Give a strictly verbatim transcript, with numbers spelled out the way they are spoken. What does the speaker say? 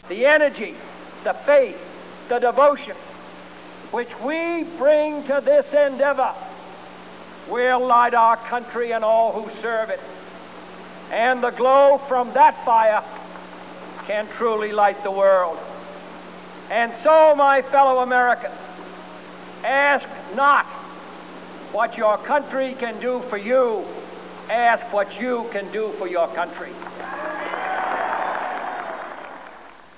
the energy, the faith, the devotion which we bring to this endeavor will light our country and all who serve it. And the glow from that fire can truly light the world. And so, my fellow Americans, ask not what your country can do for you, ask what you can do for your country.